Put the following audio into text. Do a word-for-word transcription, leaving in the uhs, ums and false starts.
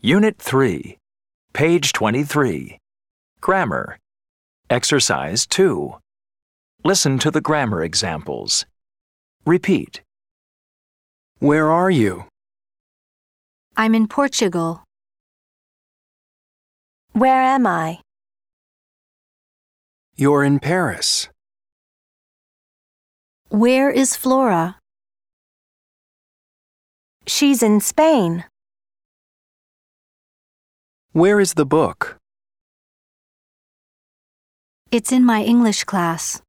Unit three, page twenty-three. Grammar. Exercise two. Listen to the grammar examples. Repeat. Where are you? I'm in Portugal. Where am I? You're in Paris. Where is Flora? She's in Spain. Where is the book? It's in my English class.